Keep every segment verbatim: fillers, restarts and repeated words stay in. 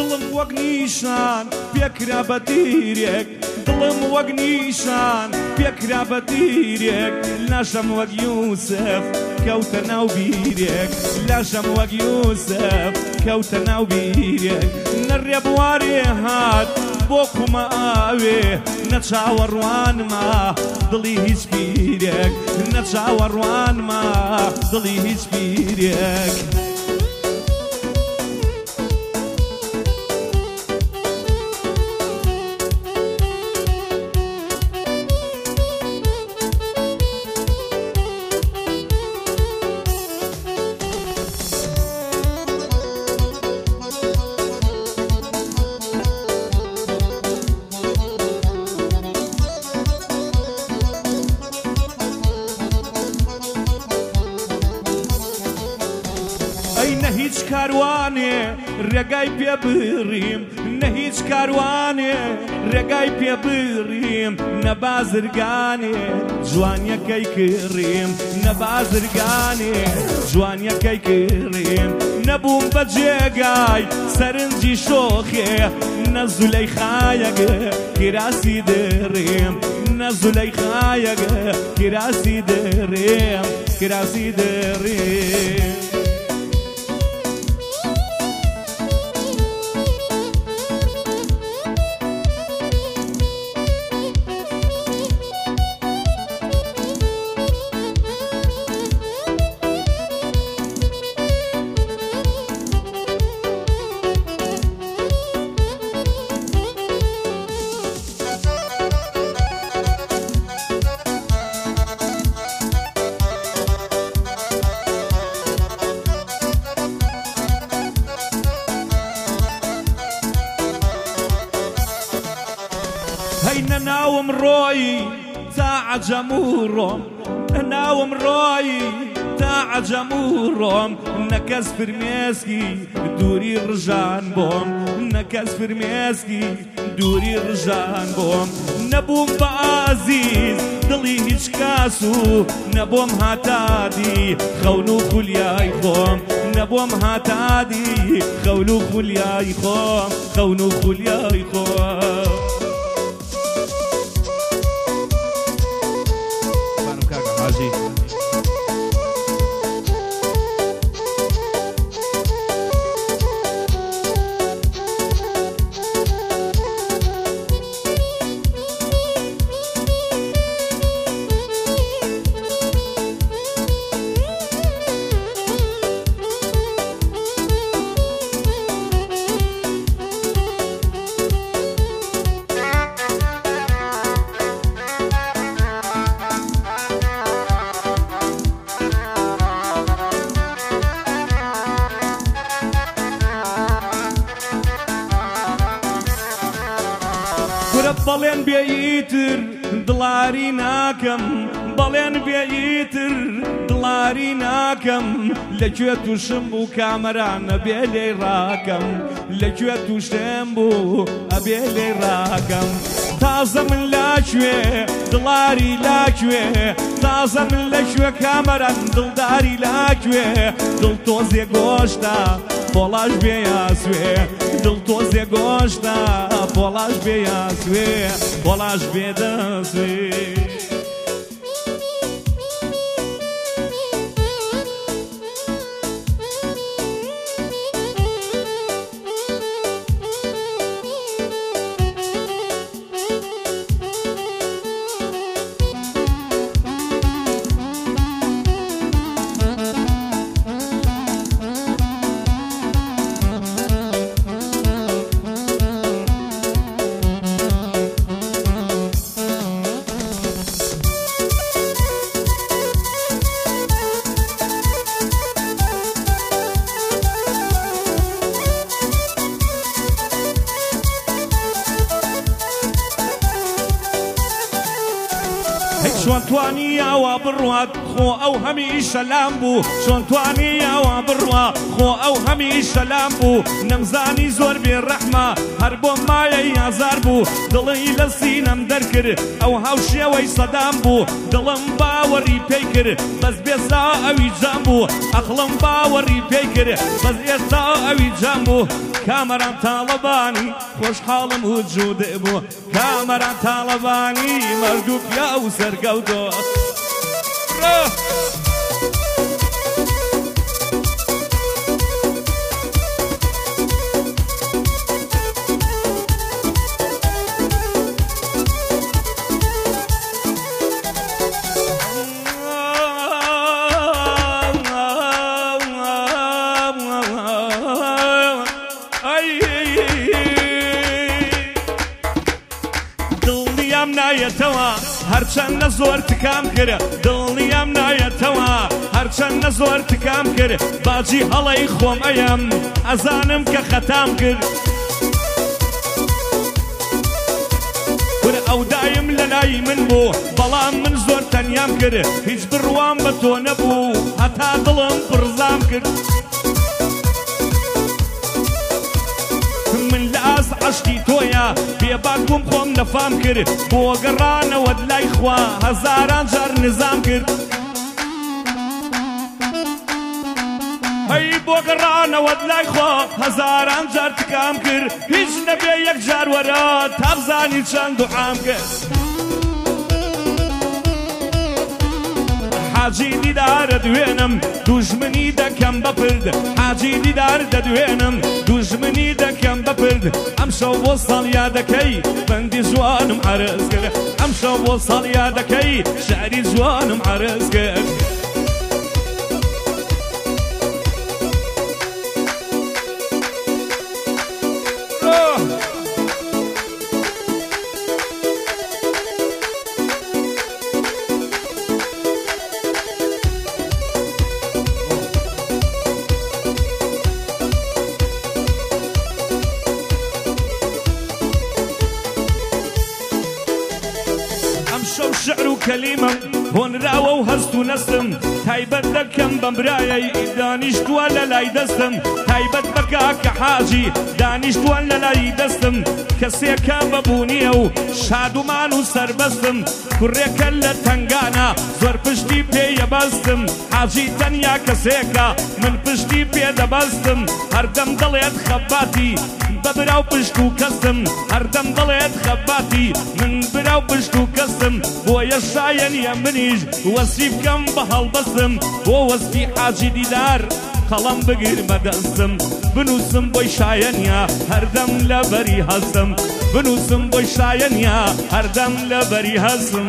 دڵم وەک نیشان پێکرا بە تیرێک دڵم وەک نیشان پێکرا بە تیرێک لاشەم وەک یوسف کەوتە ناو بیرێک لاشەم وەک یوسف کەوتە ناو بیرێک نەڕێ بوارێ هات بۆ کومە ئاوێ نەچاوەڕوانما دڵی هیچ بیرێک نەچاوەڕوانما دڵی هیچ بیرێک هیچ کاروانێ ڕێگای پێ بڕیم نە هیچ کاروانێ ڕێگای پێ بڕیم نە بازرگانێ جوانیەکەی کڕیم نە بازرگانێ جوانیەکەی کڕیم نەبووم بە جێگای سەرنجی شۆخێ نە زولەیخایەگە کراسی دڕیم نە زولەیخایەگە کراسی دڕیم کراسی دڕیم هەینە ناوم ڕۆی تا عەجەموڕۆم ناوم ڕۆی تا عەجەموڕۆم نەکەس فرمێسکی دووری ڕژان بۆم نەکەس فرمێسکی دووری ڕژان بۆم نەبووم بە ئازیز دڵی هیچ کاس و نەبۆم هاتادی خەون و خولیای خۆم نەبۆم هاتادی خەون و خولیای خۆم خەون و خولیای خۆم بەڵێن بێیتر دڵاری ناکەم بەڵێن بێیتر دڵاری ناکەم لەکوێ تووشم بوو کامەران ئەبێ لێی ڕاکەم لەکوێ تووشم بوو ئەبێ لێی ڕاکەم تازە من لاکوێ دڵاری لاکوێ تازە من لەکوێ کامەران دڵداری لاکوێ دڵ تۆزێ گۆشتە پۆڵاش بێ یاسوێ دڵ تۆزێ گۆشتە پۆڵاش بێ یاسوێ پۆڵاش بێ دەسوێ توانی ئەوە بڕوات خۆ ئەو هەمی شەلام بوو چۆن توانی ئەوە بڕوا خۆ ئەو هەمی شەلام بوو نەمزانی زۆر بێڕەحمە هەر بۆ مایەی ئازار بوو دڵی لە سینەم دەرکرد ئەو هاوشێوەی سەدام بوو دڵم باوەڕی پێی کرد بەس بێستا ئەوی جام بوو ئەقڵم باوەڕی پێی کرد بەس ئێستا ئەوی جام بوو کامەران تاڵەبانی خۆشحاڵم و جوودێ بوو کامەران تاڵەبانی مەرگ و پیا و سەرگەوتۆ هەرچەندە زۆر تکام کرد دڵنیام نایەتەوە هەرچەندە زۆر تکام کرد باجی هەڵەی خۆم ئەیەم ئەزانم کە خەتام کرد کورە ئەو دایم لە لای من بوو بەڵام من زۆر تەنیام کرد هیچ بڕوام بە تۆ نەبوو هەتا دڵم پڕزام کرد من لە ئاس عەشقی تۆیە بێباک بووم خۆم نەفام کرد بۆ گەڕانەوە لای خوا هەزاران جار نزام کرد هەی بۆ گەڕانەوە لای خوا هەزاران جار تکام کرد هیچ نەبێ یەک جار وەرە تا بزانی چەند دوعام کرد حاجی دیدارە دوێنم دوژمنی دەکەم بەپرد حاجی دیدار دەدوێنم دوژمنی دەکەم بەپرد ئەم شەو بۆ ساڵ یادەکەی بەندی جوانم عەرز کرد ئەم شەو بۆ ساڵ یادەکەی شعری جوانم عەرز کرد شعر و کەلیمەم هۆنراوە و هەست و نەستم تایبەت دەکەم بەمبرایەی دانیشتووە لە لای دەستم تایبەت بە کاکە حاجی دانیشتووە لە لای دەستم کەسێکە بەبوونیە و شادومان و سەربەستم کوڕێکە لە تەنگانە زۆر پشتی پێیە بەستم حاجی تەنیا کەسێکە من پشتی پێدەبەستم هەردەم دەڵێت خەباتی بەبراو پشت و کەسم هەردەم دڵێت خەباتی من براو پشت و کەسم بۆیە شایەنیە منیش وەسی بکەم بە هەڵبەستم بۆ وەسفی حاجی دیدار قەڵەم بگرمە دەستم بنووسم بۆی شایەنیە هەردەم لە بەری هەستم بنووسم بۆی شایەنیە هەردەم لە بەری هەستم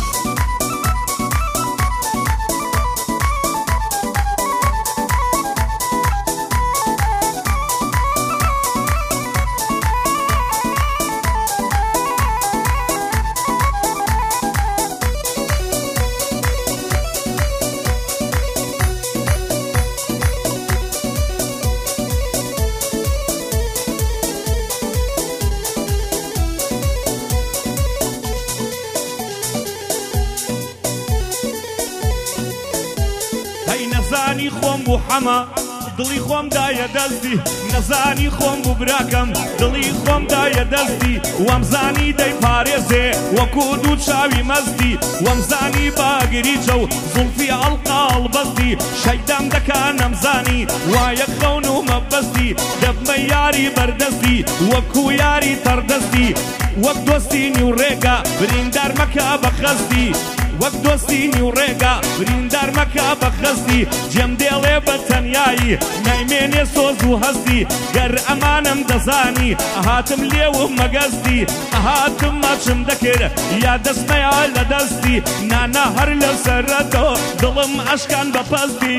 نەزانی خۆم بوو حەمە دڵی خۆم دایە دەستی نەزانی خۆم بوو براکەم دڵی خۆم دایە دەستی وەمزانی دەی پارێزێ وەکو دوو چاوی مەستی وەمزانی باگریچە و زولفی ئەڵقاڵ بەستی شەیدام دەکا نەمزانی وایە خەون و مەبەستی دەبمە یاری بەردەستی وەکو یاری تەردەستی وەک دۆستینی و ڕێگا بریندار مەکە بە خەستی وەک دۆستینی و ڕێگا بریندار مەکە بە خەستی جێم دێڵێ بە تەنیایی نایمێنێ سۆز و هەستی گەر ئەمانم دەزانی ئەهاتم لێوم مەگەستی ئەهاتم ماچم دەکرد یا دەستمەیە لە دەستی نانا هەر لە سەرەتەوە دڵم ئەشکان بە پەستی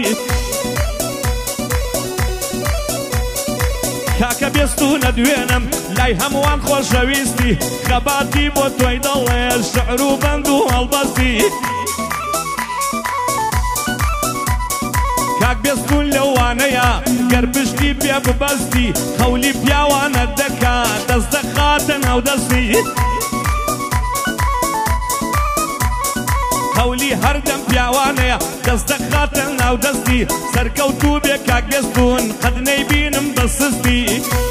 کاکە بێستوونە دوێنم لای هەمووان خۆشەویستی خەباتی بۆ تۆی دەڵێ شعر و بەند و هەڵبەستی کاک بێستون لەوانەیە گەر پشتی پێ ببەستی خەولی پیاوانە دەکا دەست دەخاتە ناو دەستی خەولی هەردەم پیاوانەیە دەست دەخاتە ناو دەستی سەرکەوتوو بێ کاک بێستون قەت نەیبینم بە سستی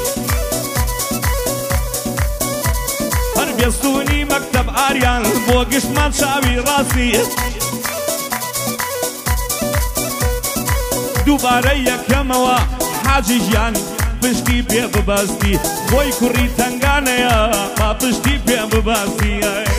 هەر بێستونی مەکتەب ئاریان بۆ گشتمان چاوی ڕاستی دووبارە یەکەمەوە حاجی ژیان پشتی پێ بباستی بۆی کوڕی تەنگانەیە با پشتی پێ بباستی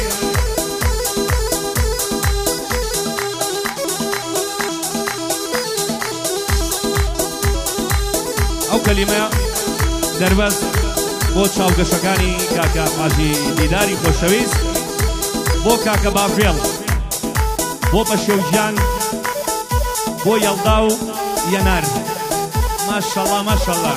ئەو کەلیمەیە دەربەست بۆ چاوگەشەکانی کاکە حاجی دیداری خۆشەویست بۆ کاکە بافێڵ بۆ بەشێوژیان بۆ یەڵدا و یەنار ماشەڵڵا ماشەڵڵا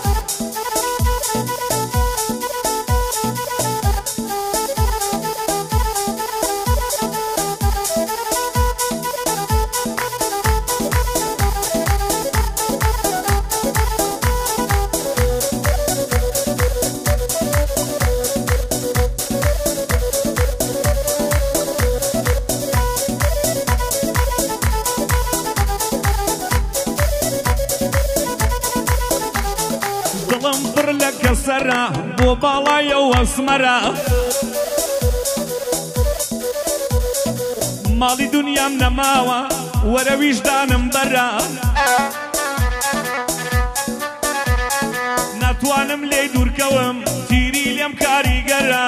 دڵم پڕ لە کەسەرە بۆ باڵایەوە سمەرە ماڵی دونیام نەماوە وەرە ویژدانم بەرە ناتوانم لێی دوورکەوم تیری لێم کاریگەرە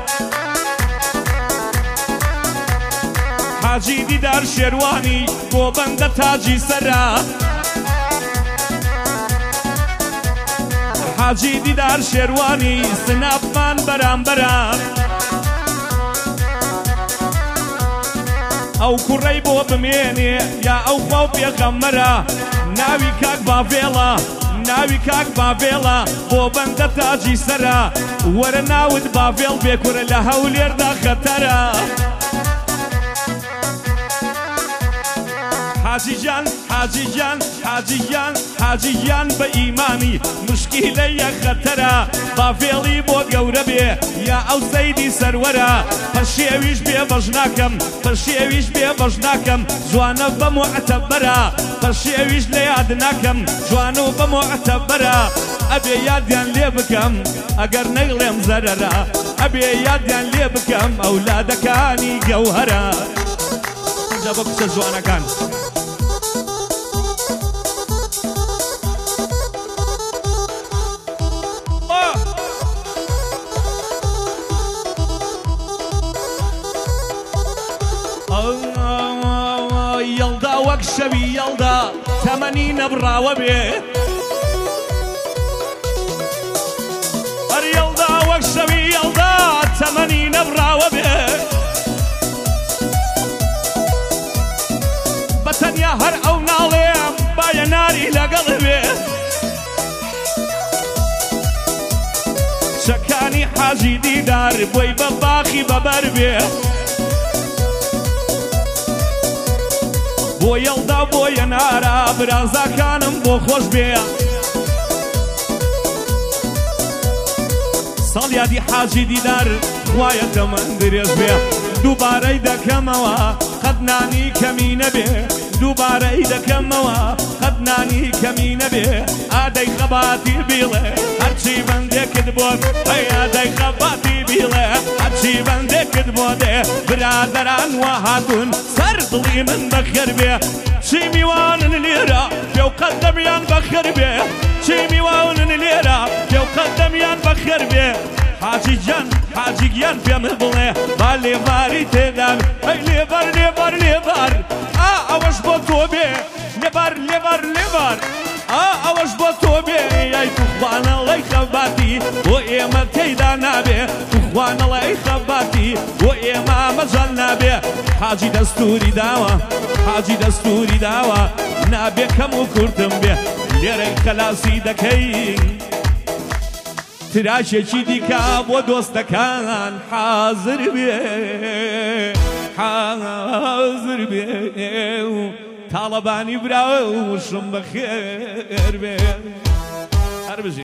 حاجی دیدار شێروانی بۆ بەندە تاجی سەرە حاجی دیدار شێروانی سناپمان بەرامبەرە ئەو کوڕەی بۆ بمێنێ یا ئەو خوا و پێغەمبەرە ناوی کاک بافێڵە ناوی کاک بافێڵە بۆ بەندە تاجی سەرە وەرە ناوت بافێڵ بێ کوڕە لە هەولێردا خەتەرە حاجی جان حاجی جان حاجی جان حاجی جان بە ئیمانی مشکیلەیە خەتەرە بافێڵی بۆ گەورە بێ یا ئەو سەیدی سەروەرە پەشێویش بێ بەش ناکەم پەشێویش بێ بەش ناکەم جوانە بە موعتەبەرە پەشێویش لە یاد ناکەم جوانە و بە موعتەبەرە ئەبێ یادیان لێ بکەم ئەگەر نەیڵێم زەرەرە ئەبێ یادیان لێ بکەم ئەولادەکانی گەوهەرە جا بە کچە جوانەکان یەڵدا وەک شەوی یەڵدا تەمەنی نەبڕاوە بێ هەر یەڵدا وەک شەوی یەڵدا تەمەنی نەبڕاوە بێ بەتەنیا هەر ئەو ناڵێم با یەناری لەگەڵ بێ شەکانی حاجی دیدار بۆی بە باخی بەبەر بێ بۆ یەڵدا بۆ یەنارە برازاکانم بۆ خۆش بێ ساڵ یادی حاجی دیدار خوایە دەمەن درێژ بێ دووبارەی دەکەمەوە قەت نانی کەمی نەبێ دووبارەی دەکەمەوە قەت نانی کەمی نەبێ ئادەی خەباتی بیڵێ هەرچی بەندێکت بۆت ئەی ئادەی خەباتی بیڵێ هەرچی بەندێکت بۆ دێ برادەران وا هاتوون سەر دڵی من بەخێر بێ چی میوانن لێرە پێو قەدەمیان بەخێر بێ چی میوانن لێرە پێو قەدەمیان بەخێر بێ حاجی جان حاجی گیان پێم بڵێ با لێباری تێدان ئەی لێبەر لێبەر لێبەر ئا ئەوەش بۆ تۆ بێ لێبەر لێبەر لێبەر ئا ئەوەش بۆ تۆ بێ یای توخوانەڵەی خەباتی بۆ ئێمە تێیدا نابێ توخوانەڵەی خەباتی بۆ ئێمە مەجەڵ نابێ حاجی دەستوری داوە حاجی دەستوری داوە نابێ کەم و کورتم بێ لێرەی خەلاسی دەکەی تراشێکی دیکە بۆ دۆستەکان حازر بێ حازر بێ تاڵەبانی براوشم بەخێر بێ هەر بژی